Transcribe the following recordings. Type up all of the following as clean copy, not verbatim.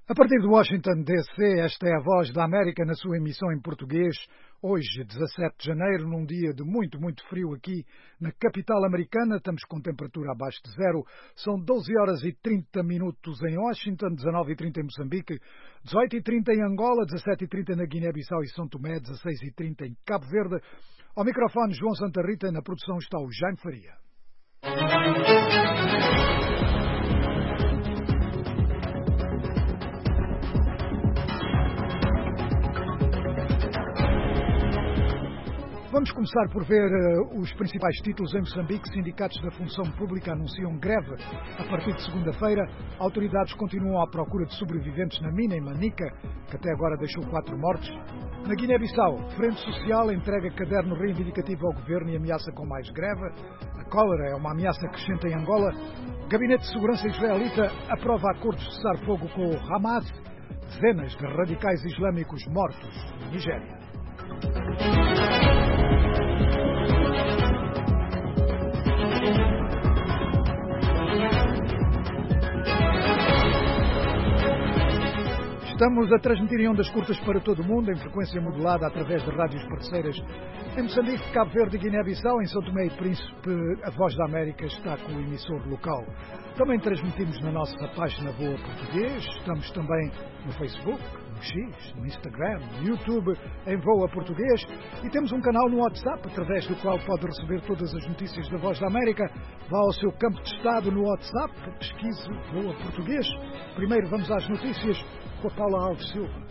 A partir de Washington, D.C., esta é a Voz da América na sua emissão em português. Hoje, 17 de janeiro, num dia de muito frio aqui na capital americana. Estamos com temperatura abaixo de zero. São 12 horas e 30 minutos em Washington, 19h30 em Moçambique, 18h30 em Angola, 17h30 na Guiné-Bissau e São Tomé, 16h30 em Cabo Verde. Ao microfone, João Santa Rita. Na produção está o Jaime Faria. Vamos começar por ver os principais títulos em Moçambique. Sindicatos da função pública anunciam greve a partir de segunda-feira. Autoridades continuam à procura de sobreviventes na mina em Manica, que até agora deixou 4 mortes. Na Guiné-Bissau, Frente Social entrega caderno reivindicativo ao governo e ameaça com mais greve. A cólera é uma ameaça crescente em Angola. Gabinete de Segurança israelita aprova acordos de cessar-fogo com o Hamas. Dezenas de radicais islâmicos mortos na Nigéria. Estamos a transmitir em ondas curtas para todo o mundo, em frequência modulada através de rádios parceiras. Em Moçambique, Cabo Verde e Guiné-Bissau, em São Tomé e Príncipe, a Voz da América está com o emissor local. Também transmitimos na nossa página Voa Português, estamos também no Facebook, no X, no Instagram, no YouTube, em Voa Português, e temos um canal no WhatsApp, através do qual pode receber todas as notícias da Voz da América. Vá ao seu campo de estado no WhatsApp, pesquise Voa Português. Primeiro vamos às notícias com a Paula Alves Silva.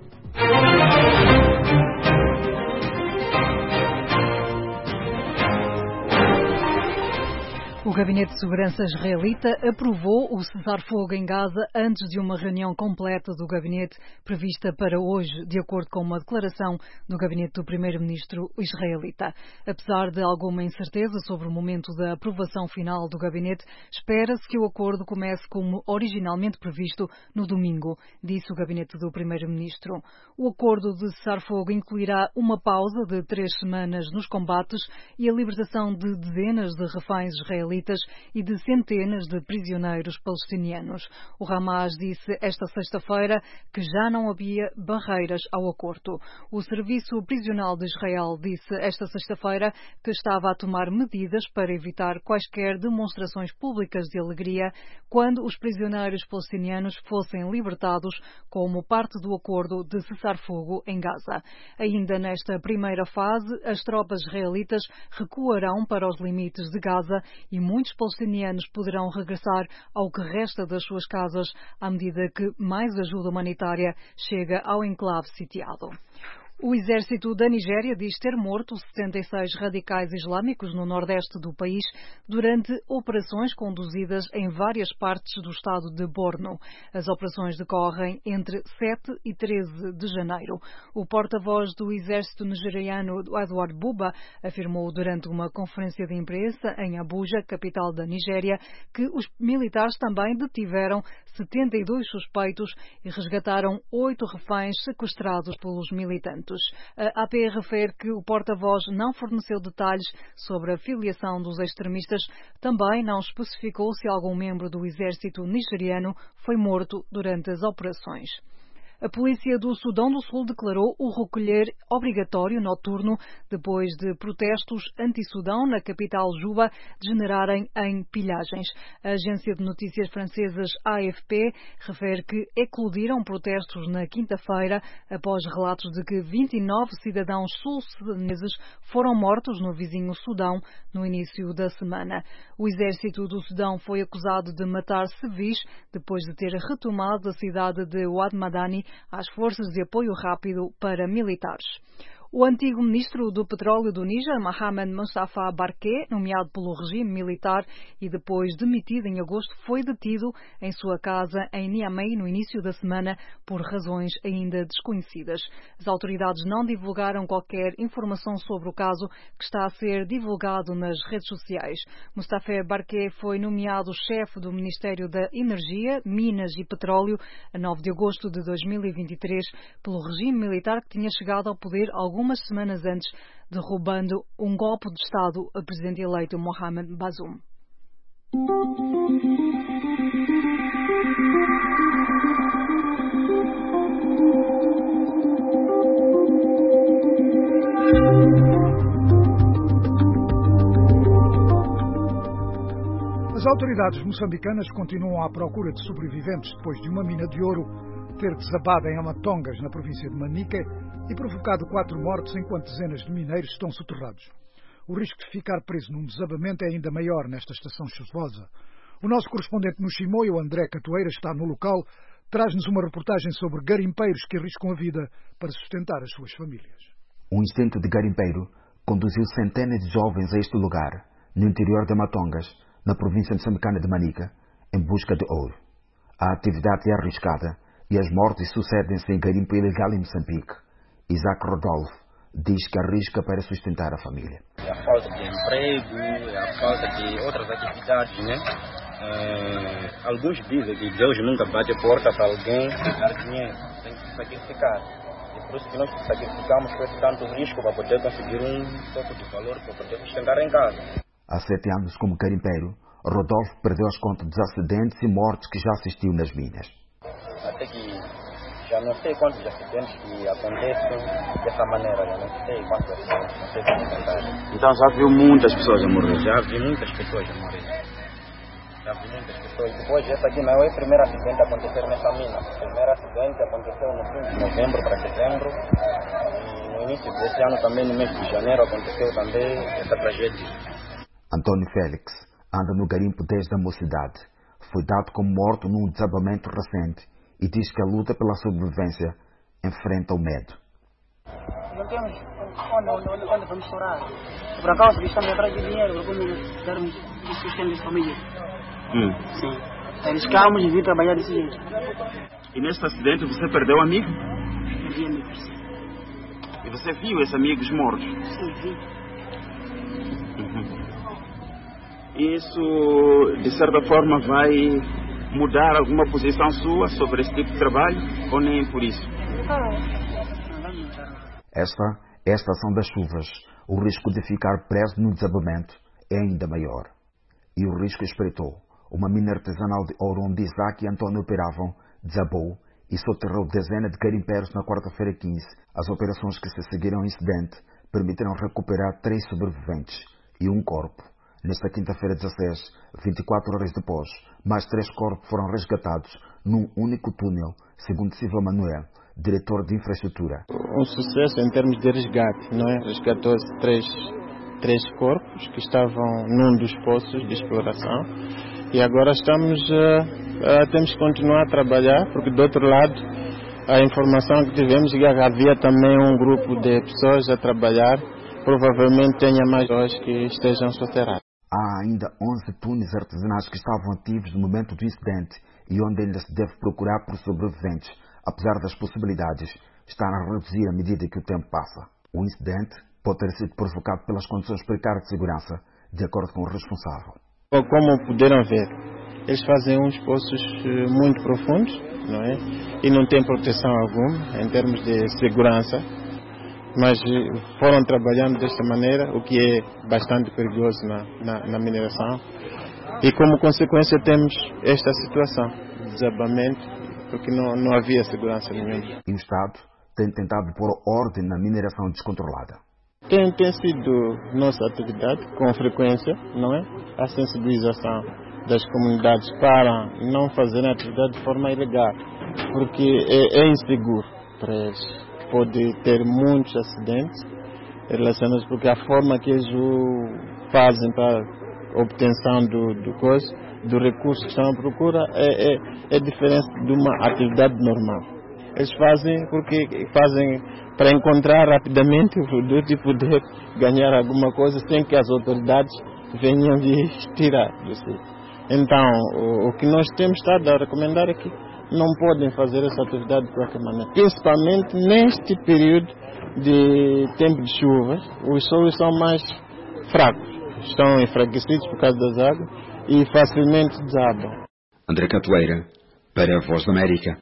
O Gabinete de Segurança israelita aprovou o cessar-fogo em Gaza antes de uma reunião completa do Gabinete prevista para hoje, de acordo com uma declaração do Gabinete do Primeiro-Ministro israelita. Apesar de alguma incerteza sobre o momento da aprovação final do Gabinete, espera-se que o acordo comece como originalmente previsto no domingo, disse o Gabinete do Primeiro-Ministro. O acordo de cessar-fogo incluirá uma pausa de 3 semanas nos combates e a libertação de dezenas de reféns israelitas e de centenas de prisioneiros palestinianos. O Hamas disse esta sexta-feira que já não havia barreiras ao acordo. O Serviço Prisional de Israel disse esta sexta-feira que estava a tomar medidas para evitar quaisquer demonstrações públicas de alegria quando os prisioneiros palestinianos fossem libertados como parte do acordo de cessar-fogo em Gaza. Ainda nesta primeira fase, as tropas israelitas recuarão para os limites de Gaza e muitos palestinianos poderão regressar ao que resta das suas casas à medida que mais ajuda humanitária chega ao enclave sitiado. O exército da Nigéria diz ter morto 76 radicais islâmicos no nordeste do país durante operações conduzidas em várias partes do estado de Borno. As operações decorrem entre 7 e 13 de janeiro. O porta-voz do exército nigeriano, Edward Buba, afirmou durante uma conferência de imprensa em Abuja, capital da Nigéria, que os militares também detiveram 72 suspeitos e resgataram 8 reféns sequestrados pelos militantes. A AP refere que o porta-voz não forneceu detalhes sobre a filiação dos extremistas, também não especificou se algum membro do exército nigeriano foi morto durante as operações. A polícia do Sudão do Sul declarou o recolher obrigatório noturno depois de protestos anti-Sudão na capital Juba degenerarem em pilhagens. A agência de notícias francesas AFP refere que eclodiram protestos na quinta-feira após relatos de que 29 cidadãos sul-sudaneses foram mortos no vizinho Sudão no início da semana. O exército do Sudão foi acusado de matar civis depois de ter retomado a cidade de Wad Madani às forças de apoio rápido para militares. O antigo ministro do Petróleo do Níger, Mohamed Mustafa Barke, nomeado pelo regime militar e depois demitido em agosto, foi detido em sua casa em Niamey no início da semana por razões ainda desconhecidas. As autoridades não divulgaram qualquer informação sobre o caso, que está a ser divulgado nas redes sociais. Mustafa Barke foi nomeado chefe do Ministério da Energia, Minas e Petróleo a 9 de agosto de 2023 pelo regime militar que tinha chegado ao poder algumas semanas antes, derrubando um golpe de Estado a presidente eleito Mohamed Bazoum. autoridades moçambicanas continuam à procura de sobreviventes depois de uma mina de ouro ter desabado em Amatongas, na província de Manica, e provocado 4 mortes enquanto dezenas de mineiros estão soterrados. O risco de ficar preso num desabamento é ainda maior nesta estação chuvosa. O nosso correspondente no Chimoio, André Catoeira, está no local, traz-nos uma reportagem sobre garimpeiros que arriscam a vida para sustentar as suas famílias. Um instinto de garimpeiro conduziu centenas de jovens a este lugar, no interior de Amatongas, na província moçambicana de Manica, em busca de ouro. A atividade é arriscada e as mortes sucedem-se em garimpo ilegal em Moçambique. Isaac Rodolfo diz que arrisca para sustentar a família. É a falta de emprego, é a falta de outras atividades, né? Alguns dizem que Deus nunca bate a porta para alguém dar dinheiro, tem que se sacrificar. E por isso que nós sacrificamos com esse tanto risco para poder conseguir um pouco de valor para poder sustentar em casa. Há 7 anos, como garimpeiro, Rodolfo perdeu as contas dos acidentes e mortes que já assistiu nas minas. Até que já não sei quantos acidentes que acontecem dessa maneira, já não sei quantos acidentes, não sei como contar. Então já viu muitas pessoas a morrer? Já vi muitas pessoas a morrer. Já vi muitas pessoas. Depois, essa aqui não é o primeiro acidente a acontecer nessa mina. O primeiro acidente aconteceu no fim de novembro para dezembro. E no início desse ano, também no mês de janeiro, aconteceu também essa tragédia. Antônio Félix anda no garimpo desde a mocidade. Foi dado como morto num desabamento recente e diz que a luta pela sobrevivência enfrenta o medo. Não temos onde vamos chorar. Por acaso estamos atrás de dinheiro para como darmos o sustento das famílias. Sim. Arriscamos e vir trabalhar desse jeito. E neste acidente você perdeu um amigo? Perdi amigos. E você viu esses amigos mortos? Sim, vi. Isso, de certa forma, vai mudar alguma posição sua sobre esse tipo de trabalho ou nem por isso? Esta é a estação das chuvas. O risco de ficar preso no desabamento é ainda maior. E o risco espreitou. Uma mina artesanal de ouro onde Isaac e Antônio operavam desabou e soterrou dezenas de garimpeiros na quarta-feira 15. As operações que se seguiram ao incidente permitiram recuperar 3 sobreviventes e um corpo. Nesta quinta-feira 16, 24 horas depois, mais 3 corpos foram resgatados num único túnel, segundo Silva Manuel, diretor de infraestrutura. Um sucesso em termos de resgate, não é? Resgatou-se três corpos que estavam num dos poços de exploração e agora temos que continuar a trabalhar, porque do outro lado a informação que tivemos é que havia também um grupo de pessoas a trabalhar, provavelmente tenha mais pessoas que estejam soterradas. Há ainda 11 túneis artesanais que estavam ativos no momento do incidente e onde ainda se deve procurar por sobreviventes, apesar das possibilidades estar a reduzir à medida que o tempo passa. O incidente pode ter sido provocado pelas condições precárias de segurança, de acordo com o responsável. Como puderam ver, eles fazem uns poços muito profundos, não é? E não tem proteção alguma em termos de segurança. Mas foram trabalhando desta maneira, o que é bastante perigoso na mineração. E como consequência temos esta situação, desabamento, porque não havia segurança nenhuma. E o Estado tem tentado pôr ordem na mineração descontrolada. Tem sido nossa atividade, com frequência, não é? A sensibilização das comunidades para não fazerem atividade de forma ilegal, porque é inseguro para eles. Pode ter muitos acidentes relacionados, porque a forma que eles o fazem para a obtenção do recurso que estão à procura é diferente de uma atividade normal. Eles fazem para encontrar rapidamente o produto e poder ganhar alguma coisa sem que as autoridades venham de tirar do sítio. Então, o que nós temos estado a recomendar é que não podem fazer essa atividade de qualquer maneira. Principalmente neste período de tempo de chuvas, os solos são mais fracos, estão enfraquecidos por causa das águas e facilmente desabam. André Catoeira, para a Voz da América.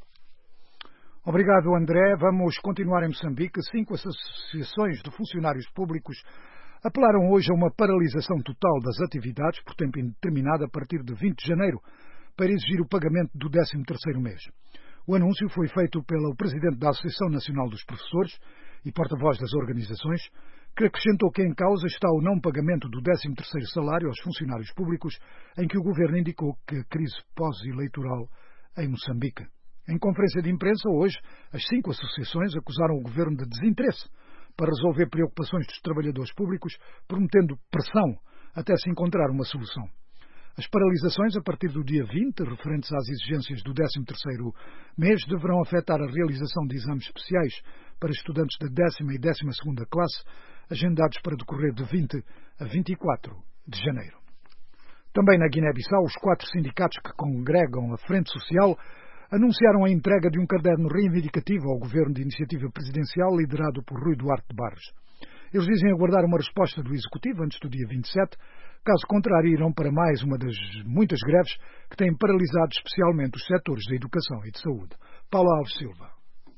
Obrigado, André. Vamos continuar em Moçambique. 5 associações de funcionários públicos apelaram hoje a uma paralisação total das atividades por tempo indeterminado a partir de 20 de janeiro, para exigir o pagamento do 13º mês. O anúncio foi feito pelo presidente da Associação Nacional dos Professores e porta-voz das organizações, que acrescentou que em causa está o não pagamento do 13º salário aos funcionários públicos, em que o governo indicou que a crise pós-eleitoral em Moçambique. Em conferência de imprensa hoje, as 5 associações acusaram o governo de desinteresse para resolver preocupações dos trabalhadores públicos, prometendo pressão até se encontrar uma solução. As paralisações, a partir do dia 20, referentes às exigências do 13º mês, deverão afetar a realização de exames especiais para estudantes da 10ª e 12ª classe, agendados para decorrer de 20 a 24 de janeiro. Também na Guiné-Bissau, os 4 sindicatos que congregam a Frente Social anunciaram a entrega de um caderno reivindicativo ao governo de iniciativa presidencial liderado por Rui Duarte de Barros. Eles dizem aguardar uma resposta do Executivo antes do dia 27, caso contrário irão para mais uma das muitas greves que têm paralisado especialmente os setores da educação e de saúde. Paula Alves Silva.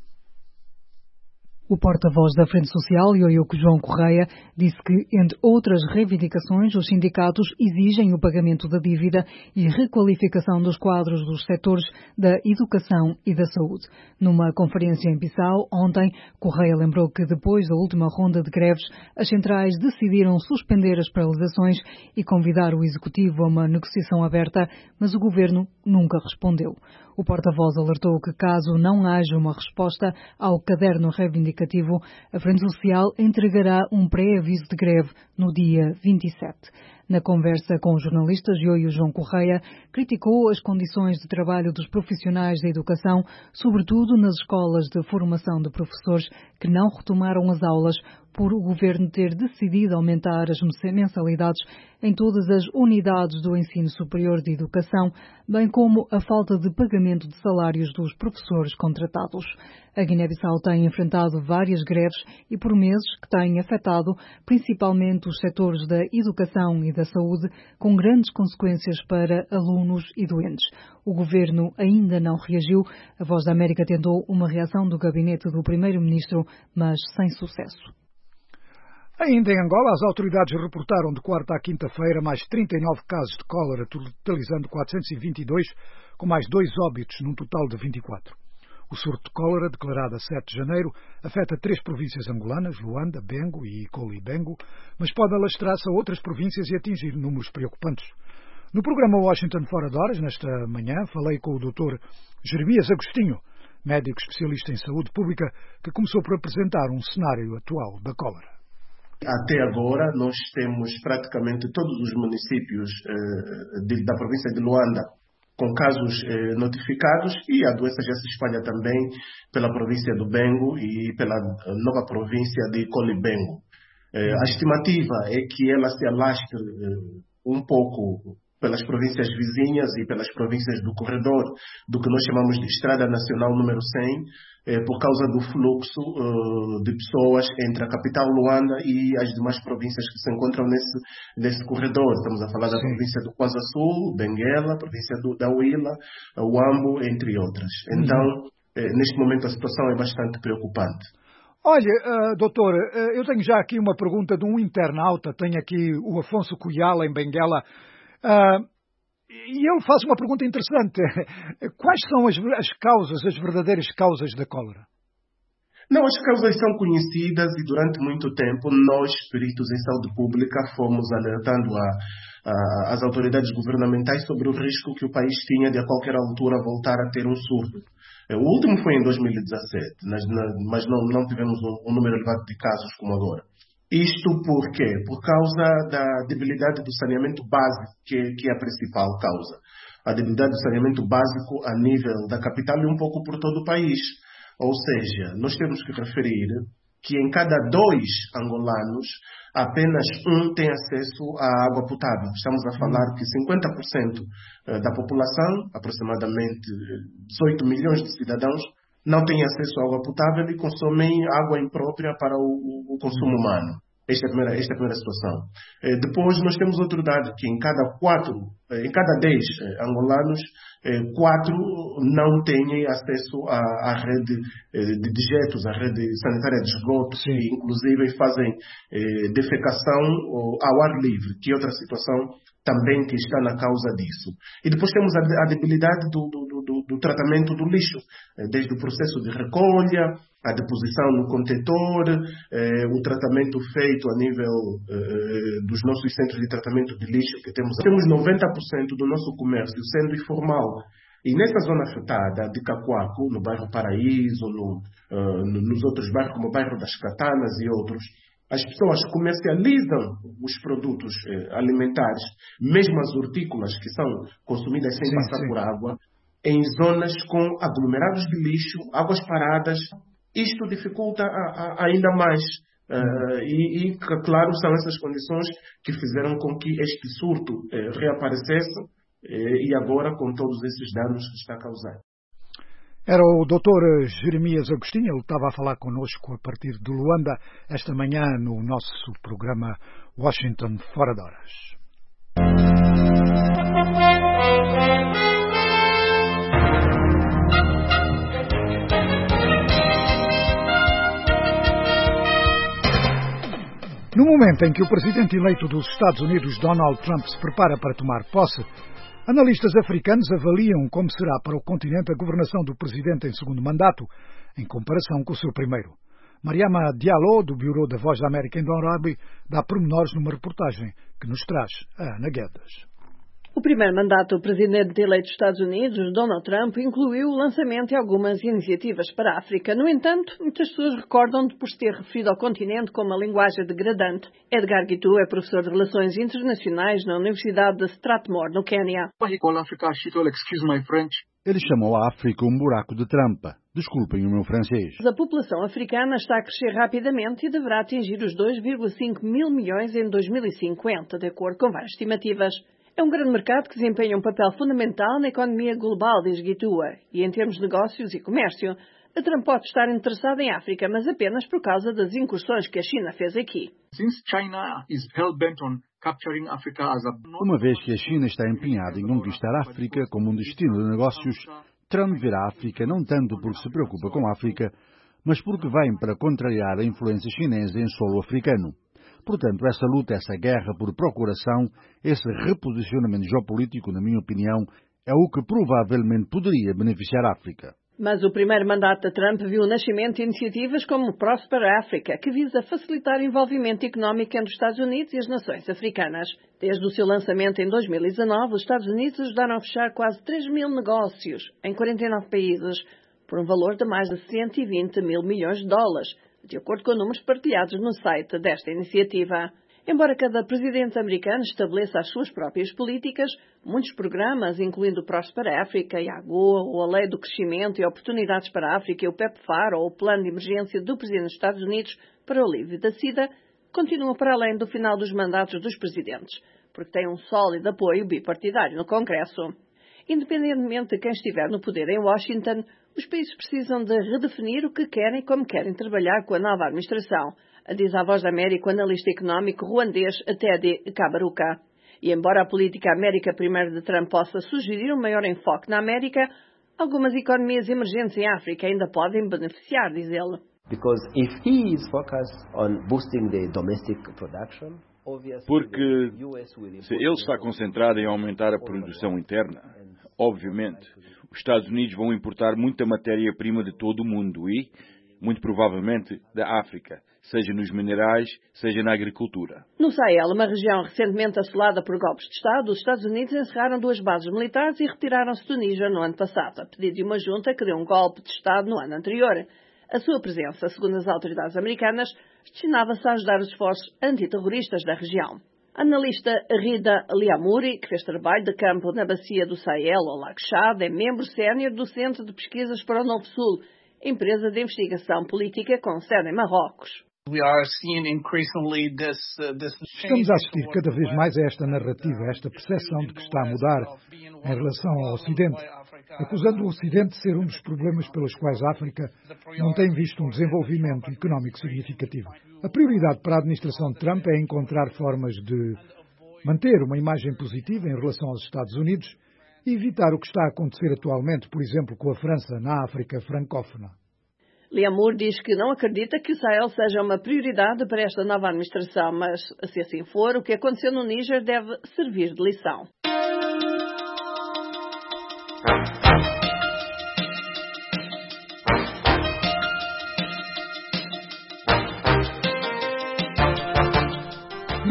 O porta-voz da Frente Social, Ioiuco João Correia, disse que, entre outras reivindicações, os sindicatos exigem o pagamento da dívida e requalificação dos quadros dos setores da educação e da saúde. Numa conferência em Bissau, ontem, Correia lembrou que, depois da última ronda de greves, as centrais decidiram suspender as paralisações e convidar o Executivo a uma negociação aberta, mas o Governo nunca respondeu. O porta-voz alertou que, caso não haja uma resposta ao caderno reivindicativo, a Frente Social entregará um pré-aviso de greve no dia 27. Na conversa com os jornalistas, Ioio João Correia criticou as condições de trabalho dos profissionais da educação, sobretudo nas escolas de formação de professores que não retomaram as aulas por o Governo ter decidido aumentar as mensalidades em todas as unidades do ensino superior de educação, bem como a falta de pagamento de salários dos professores contratados. A Guiné-Bissau tem enfrentado várias greves e por meses que têm afetado principalmente os setores da educação e da saúde, com grandes consequências para alunos e doentes. O Governo ainda não reagiu. A Voz da América tentou uma reação do gabinete do Primeiro-Ministro, mas sem sucesso. Ainda em Angola, as autoridades reportaram de quarta à quinta-feira mais 39 casos de cólera, totalizando 422, com mais 2 óbitos, num total de 24. O surto de cólera, declarado a 7 de janeiro, afeta 3 províncias angolanas, Luanda, Bengo e Colibengo, mas pode alastrar-se a outras províncias e atingir números preocupantes. No programa Washington Fora de Horas, nesta manhã, falei com o Dr. Jeremias Agostinho, médico especialista em saúde pública, que começou por apresentar um cenário atual da cólera. Até agora, nós temos praticamente todos os municípios da província de Luanda com casos notificados, e a doença já se espalha também pela província do Bengo e pela nova província de Colibengo. A estimativa é que ela se alastre um pouco pelas províncias vizinhas e pelas províncias do corredor do que nós chamamos de Estrada Nacional número 100, por causa do fluxo de pessoas entre a capital Luanda e as demais províncias que se encontram nesse corredor. Estamos a falar da província do Kwanza Sul, Benguela, a província da Huila, Huambo, entre outras. Então, neste momento a situação é bastante preocupante. Olha, doutor, eu tenho já aqui uma pergunta de um internauta, tenho aqui o Afonso Cuyala, em Benguela, e ele faz uma pergunta interessante. Quais são as causas, as verdadeiras causas da cólera? Não, as causas são conhecidas e durante muito tempo nós, peritos em saúde pública, fomos alertando as autoridades governamentais sobre o risco que o país tinha de a qualquer altura voltar a ter um surto. O último foi em 2017, mas não tivemos um número elevado de casos como agora. Isto por quê? Por causa da debilidade do saneamento básico, que é a principal causa. A debilidade do saneamento básico a nível da capital e um pouco por todo o país. Ou seja, nós temos que referir que em cada 2 angolanos, apenas um tem acesso à água potável. Estamos a falar que 50% da população, aproximadamente 18 milhões de cidadãos, não têm acesso à água potável e consomem água imprópria para o consumo humano. Esta é a primeira situação. Depois nós temos outro dado, que em cada 10 angolanos, 4 não têm acesso à rede de dejetos, à rede sanitária de esgoto, e inclusive fazem defecação ao ar livre, que é outra situação também que está na causa disso. E depois temos a debilidade do do tratamento do lixo, desde o processo de recolha, a deposição no contentor, o tratamento feito a nível dos nossos centros de tratamento de lixo que temos. Temos 90% do nosso comércio sendo informal. E nessa zona afetada de Cacoaco, no bairro Paraíso, nos outros bairros como o bairro das Catanas e outros, as pessoas comercializam os produtos alimentares, mesmo as hortícolas que são consumidas sem passar por água, em zonas com aglomerados de lixo, águas paradas. Isto dificulta ainda mais. Claro, são essas condições que fizeram com que este surto reaparecesse e agora com todos esses danos que está a causar. Era o Dr. Jeremias Agostinho, ele estava a falar connosco a partir de Luanda esta manhã no nosso programa Washington Fora de Horas. No momento em que o presidente eleito dos Estados Unidos, Donald Trump, se prepara para tomar posse, analistas africanos avaliam como será para o continente a governação do presidente em segundo mandato, em comparação com o seu primeiro. Mariama Diallo, do Bureau da Voz da América em Nairobi, dá pormenores numa reportagem que nos traz a Ana Guedes. O primeiro mandato do presidente eleito dos Estados Unidos, Donald Trump, incluiu o lançamento de algumas iniciativas para a África. No entanto, muitas pessoas recordam de por se ter referido ao continente com uma linguagem degradante. Edgar Gitu é professor de Relações Internacionais na Universidade de Strathmore, no Quênia. Ele chamou a África um buraco de trampa. Desculpem o meu francês. A população africana está a crescer rapidamente e deverá atingir os 2,5 mil milhões em 2050, de acordo com várias estimativas. É um grande mercado que desempenha um papel fundamental na economia global, diz Gitua, e em termos de negócios e comércio. A Trump pode estar interessada em África, mas apenas por causa das incursões que a China fez aqui. Uma vez que a China está empenhada em conquistar a África como um destino de negócios, Trump verá a África não tanto porque se preocupa com a África, mas porque vem para contrariar a influência chinesa em solo africano. Portanto, essa luta, essa guerra por procuração, esse reposicionamento geopolítico, na minha opinião, é o que provavelmente poderia beneficiar a África. Mas o primeiro mandato de Trump viu o nascimento de iniciativas como o Prosper Africa, que visa facilitar o envolvimento económico entre os Estados Unidos e as nações africanas. Desde o seu lançamento em 2019, os Estados Unidos ajudaram a fechar quase 3 mil negócios em 49 países, por um valor de mais de 120 mil milhões de dólares, de acordo com números partilhados no site desta iniciativa. Embora cada presidente americano estabeleça as suas próprias políticas, muitos programas, incluindo o Prosper Africa e a AGOA, ou a Lei do Crescimento e Oportunidades para a África e o PEPFAR, ou o Plano de Emergência do Presidente dos Estados Unidos para o Alívio da SIDA, continuam para além do final dos mandatos dos presidentes, porque têm um sólido apoio bipartidário no Congresso. Independentemente de quem estiver no poder em Washington, os países precisam de redefinir o que querem e como querem trabalhar com a nova administração, diz a Voz da América o analista económico ruandês Teddy Kabaruka. E embora a política América Primeiro de Trump possa sugerir um maior enfoque na América, algumas economias emergentes em África ainda podem beneficiar, diz ele. Porque se ele está concentrado em aumentar a produção interna, obviamente, os Estados Unidos vão importar muita matéria-prima de todo o mundo e, muito provavelmente, da África, seja nos minerais, seja na agricultura. No Sahel, uma região recentemente assolada por golpes de Estado, os Estados Unidos encerraram 2 bases militares e retiraram-se do Níger no ano passado, a pedido de uma junta que deu um golpe de Estado no ano anterior. A sua presença, segundo as autoridades americanas, destinava-se a ajudar os esforços antiterroristas da região. A analista Rida Liamouri, que fez trabalho de campo na bacia do Sahel, ou Lago Chad, é membro sénior do Centro de Pesquisas para o Novo Sul, empresa de investigação política com sede em Marrocos. Estamos a assistir cada vez mais a esta narrativa, a esta percepção de que está a mudar em relação ao Ocidente, acusando o Ocidente de ser um dos problemas pelos quais a África não tem visto um desenvolvimento económico significativo. A prioridade para a administração de Trump é encontrar formas de manter uma imagem positiva em relação aos Estados Unidos e evitar o que está a acontecer atualmente, por exemplo, com a França na África francófona. Liamour diz que não acredita que o Sahel seja uma prioridade para esta nova administração, mas, se assim for, o que aconteceu no Níger deve servir de lição.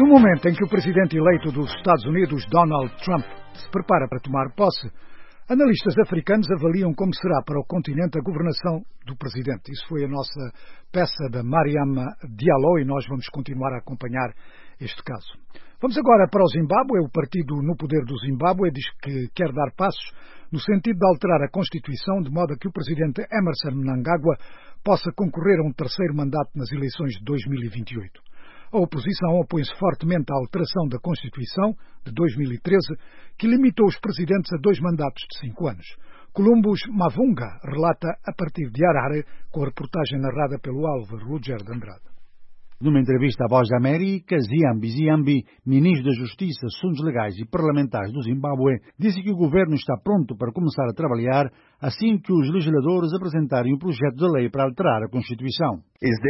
momento em que o presidente eleito dos Estados Unidos, Donald Trump, se prepara para tomar posse, analistas africanos avaliam como será para o continente a governação do presidente. Isso foi a nossa peça da Mariama Diallo e nós vamos continuar a acompanhar este caso. Vamos agora para o Zimbábue. O partido no poder do Zimbábue diz que quer dar passos no sentido de alterar a Constituição de modo a que o presidente Emmerson Mnangagwa possa concorrer a um terceiro mandato nas eleições de 2028. A oposição opõe-se fortemente à alteração da Constituição de 2013, que limitou os presidentes a 2 mandatos de 5 anos. Columbus Mavunga relata a partir de Harare, com a reportagem narrada pelo Álvaro Rugger de Andrade. Numa entrevista à Voz da América, Ziambi, ministro da Justiça, Assuntos Legais e Parlamentares do Zimbábue, disse que o governo está pronto para começar a trabalhar assim que os legisladores apresentarem o projeto de lei para alterar a Constituição.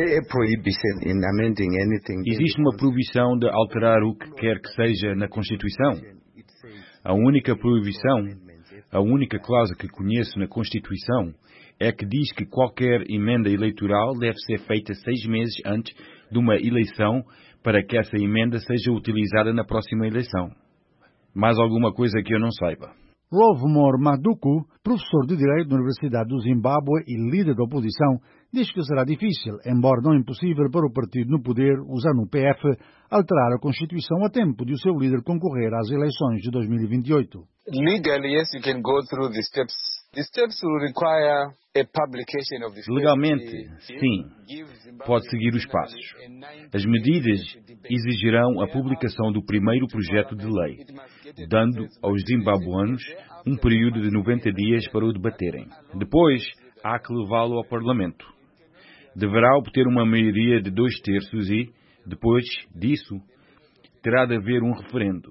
Existe uma proibição de alterar o que quer que seja na Constituição? A única proibição, a única cláusula que conheço na Constituição é que diz que qualquer emenda eleitoral deve ser feita 6 meses antes de uma eleição para que essa emenda seja utilizada na próxima eleição. Mais alguma coisa que eu não saiba. Rovmore Maduku, professor de Direito na Universidade do Zimbábue e líder da oposição, diz que será difícil, embora não impossível para o partido no poder, o ZANU-PF, alterar a Constituição a tempo de o seu líder concorrer às eleições de 2028. Legalmente, sim, pode seguir os passos. As medidas exigirão a publicação do primeiro projeto de lei, dando aos zimbabuanos um período de 90 dias para o debaterem. Depois, há que levá-lo ao Parlamento. Deverá obter uma maioria de 2/3 e, depois disso, terá de haver um referendo.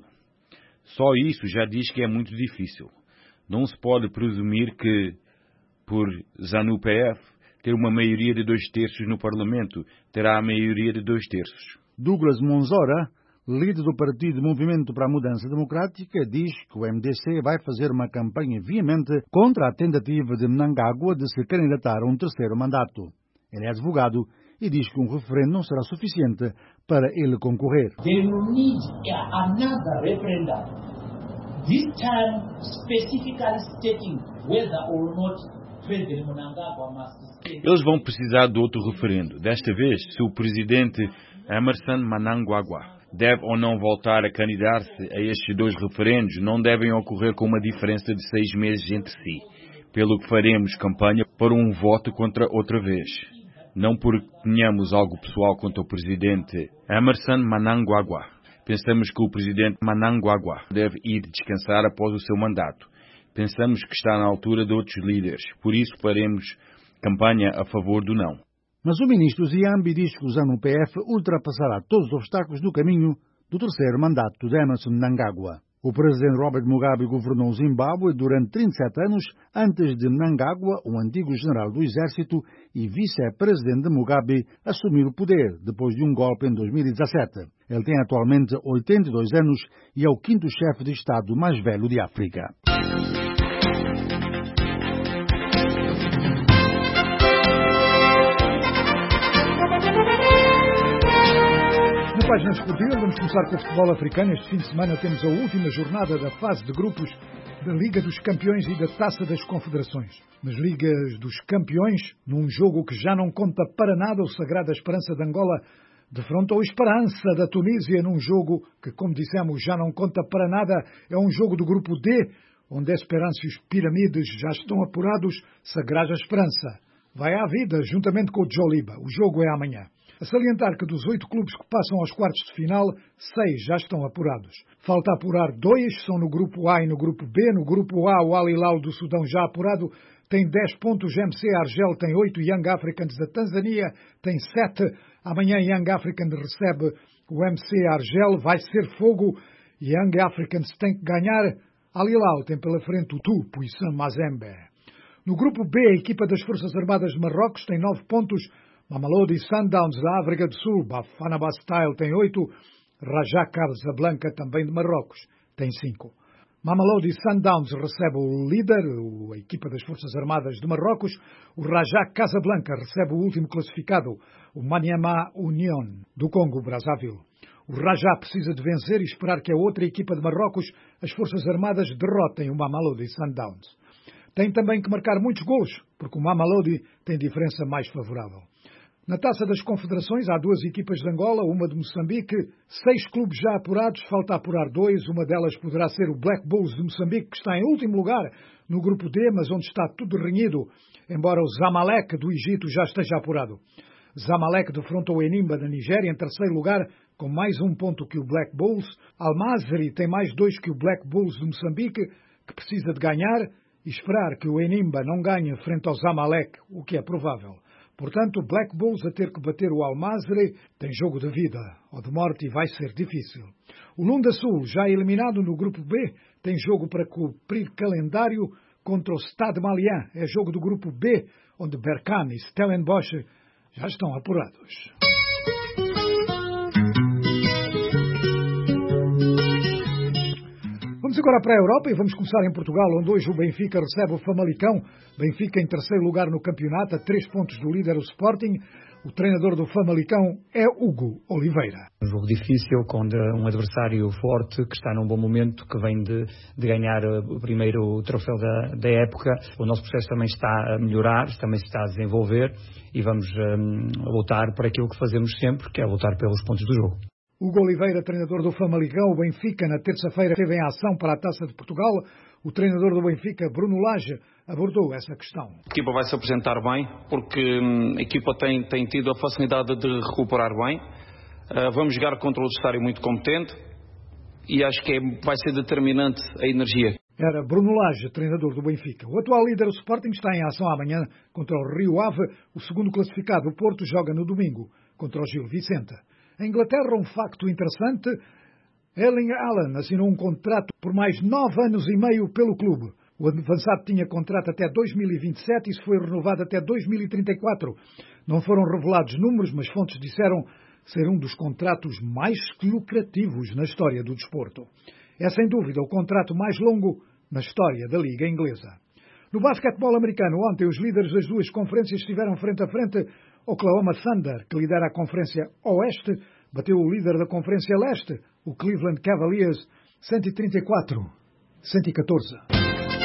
Só isso já diz que é muito difícil. Não se pode presumir que, por ZANU-PF, ter uma maioria de 2/3 no Parlamento, terá a maioria de 2/3. Douglas Monzora, líder do Partido Movimento para a Mudança Democrática, diz que o MDC vai fazer uma campanha veemente contra a tentativa de Mnangagwa de se candidatar a um terceiro mandato. Ele é advogado e diz que um referendo não será suficiente para ele concorrer. They will need another referendum. This time specifically stating whether or not President Mnangagwa must stay. Eles vão precisar de outro referendo. Desta vez, se o presidente Emmerson Mnangagwa deve ou não voltar a candidatar-se a estes 2 referendos, não devem ocorrer com uma diferença de 6 meses entre si, pelo que faremos campanha para um voto contra outra vez. Não porque tenhamos algo pessoal contra o presidente Emmerson Mnangagwa. Pensamos que o presidente Mnangagwa deve ir descansar após o seu mandato. Pensamos que está na altura de outros líderes. Por isso faremos campanha a favor do não. Mas o ministro Ziambi diz que o ZANU-PF ultrapassará todos os obstáculos do caminho do terceiro mandato de Emmerson Mnangagwa. O presidente Robert Mugabe governou o Zimbábue durante 37 anos antes de Mnangagwa, um antigo general do exército e vice-presidente de Mugabe, assumir o poder depois de um golpe em 2017. Ele tem atualmente 82 anos e é o 5º chefe de Estado mais velho de África. Na página esportiva, vamos começar com o futebol africano. Este fim de semana temos a última jornada da fase de grupos da Liga dos Campeões e da Taça das Confederações. Nas Ligas dos Campeões, num jogo que já não conta para nada, o Sagrada Esperança de Angola defrontou a Esperança da Tunísia num jogo que, como dissemos, já não conta para nada. É um jogo do grupo D, onde a Esperança e os Piramides já estão apurados. Sagrada Esperança vai à vida juntamente com o Joliba. O jogo é amanhã. A salientar que dos 8 clubes que passam aos quartos de final, 6 já estão apurados. Falta apurar 2, são no grupo A e no grupo B. No grupo A, o Al Hilal do Sudão já apurado tem 10 pontos, MC Argel tem 8, Young Africans da Tanzânia tem 7. Amanhã Young Africans recebe o MC Argel, vai ser fogo. Young Africans tem que ganhar. Al Hilal tem pela frente o Tupo e San Mazembe. No grupo B, a equipa das Forças Armadas de Marrocos tem 9 pontos. Mamelodi Sundowns da África do Sul, Bafana Bastille tem 8, Raja Casablanca também de Marrocos tem 5. Mamelodi Sundowns recebe o líder, a equipa das Forças Armadas de Marrocos. O Raja Casablanca recebe o último classificado, o Maniema Union do Congo Brazzaville. O Rajá precisa de vencer e esperar que a outra equipa de Marrocos, as Forças Armadas, derrotem o Mamelodi Sundowns. Tem também que marcar muitos golos, porque o Mamelodi tem diferença mais favorável. Na Taça das Confederações há 2 equipas de Angola, uma de Moçambique, 6 clubes já apurados, falta apurar 2, uma delas poderá ser o Black Bulls de Moçambique, que está em último lugar no grupo D, mas onde está tudo renhido, embora o Zamalek do Egito já esteja apurado. Zamalek defronta o Enimba da Nigéria em terceiro lugar, com mais 1 ponto que o Black Bulls. Al-Mazri tem mais 2 que o Black Bulls de Moçambique, que precisa de ganhar e esperar que o Enimba não ganhe frente ao Zamalek, o que é provável. Portanto, o Black Bulls a ter que bater o Al-Mazri tem jogo de vida ou de morte e vai ser difícil. O Lunda Sul, já eliminado no grupo B, tem jogo para cumprir calendário contra o Stade Malien. É jogo do grupo B, onde Berkane e Stellenbosch já estão apurados. Vamos agora para a Europa e vamos começar em Portugal, onde hoje o Benfica recebe o Famalicão. Benfica em terceiro lugar no campeonato, a 3 pontos do líder, o Sporting. O treinador do Famalicão é Hugo Oliveira. Um jogo difícil, com um adversário forte, que está num bom momento, que vem de ganhar o primeiro troféu da época. O nosso processo também está a melhorar, também se está a desenvolver e vamos lutar por aquilo que fazemos sempre, que é lutar pelos pontos do jogo. Hugo Oliveira, treinador do Famalicão. O Benfica, na terça-feira, esteve em ação para a Taça de Portugal. O treinador do Benfica, Bruno Lage, abordou essa questão. A equipa vai se apresentar bem, porque a equipa tem tido a facilidade de recuperar bem. Vamos jogar contra um adversário muito competente e acho que vai ser determinante a energia. Era Bruno Lage, treinador do Benfica. O atual líder, o Sporting, está em ação amanhã contra o Rio Ave. O segundo classificado, o Porto, joga no domingo contra o Gil Vicente. Em Inglaterra, um facto interessante, Erling Haaland assinou um contrato por mais 9 anos e meio pelo clube. O avançado tinha contrato até 2027 e isso foi renovado até 2034. Não foram revelados números, mas fontes disseram ser um dos contratos mais lucrativos na história do desporto. É sem dúvida o contrato mais longo na história da Liga Inglesa. No basquetebol americano, ontem os líderes das 2 conferências estiveram frente a frente. Oklahoma Thunder, que lidera a Conferência Oeste, bateu o líder da Conferência Leste, o Cleveland Cavaliers, 134-114.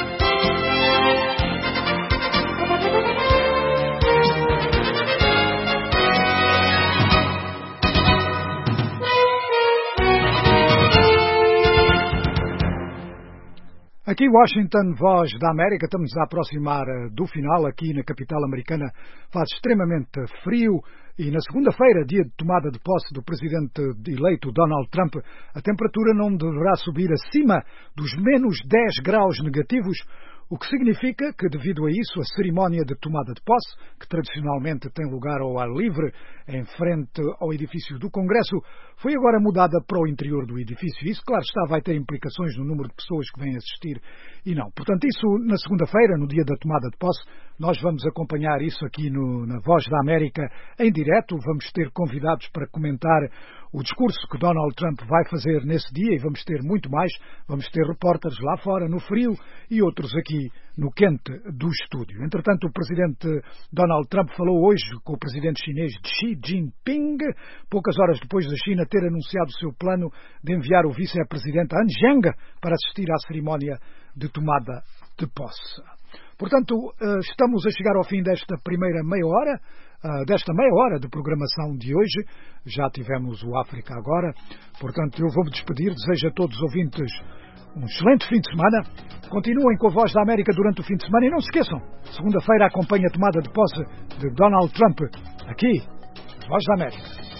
Aqui Washington, voz da América, estamos a aproximar do final. Aqui na capital americana faz extremamente frio e na segunda-feira, dia de tomada de posse do presidente eleito Donald Trump, a temperatura não deverá subir acima dos menos 10 graus negativos, o que significa que, devido a isso, a cerimónia de tomada de posse, que tradicionalmente tem lugar ao ar livre, em frente ao edifício do Congresso, foi agora mudada para o interior do edifício. Isso, claro está, vai ter implicações no número de pessoas que vêm assistir e não. Portanto, isso na segunda-feira, no dia da tomada de posse, nós vamos acompanhar isso aqui na Voz da América em direto. Vamos ter convidados para comentar o discurso que Donald Trump vai fazer nesse dia e vamos ter muito mais. Vamos ter repórteres lá fora, no frio, e outros aqui no quente do estúdio. Entretanto, o presidente Donald Trump falou hoje com o presidente chinês Xi Jinping, poucas horas depois da China ter anunciado o seu plano de enviar o vice-presidente Han Zheng para assistir à cerimónia de tomada de posse. Portanto, estamos a chegar ao fim desta primeira meia hora de programação de hoje. Já tivemos o África agora. Portanto, eu vou-me despedir. Desejo a todos os ouvintes um excelente fim de semana. Continuem com a Voz da América durante o fim de semana e não se esqueçam, segunda-feira acompanha a tomada de posse de Donald Trump aqui, Voz da América.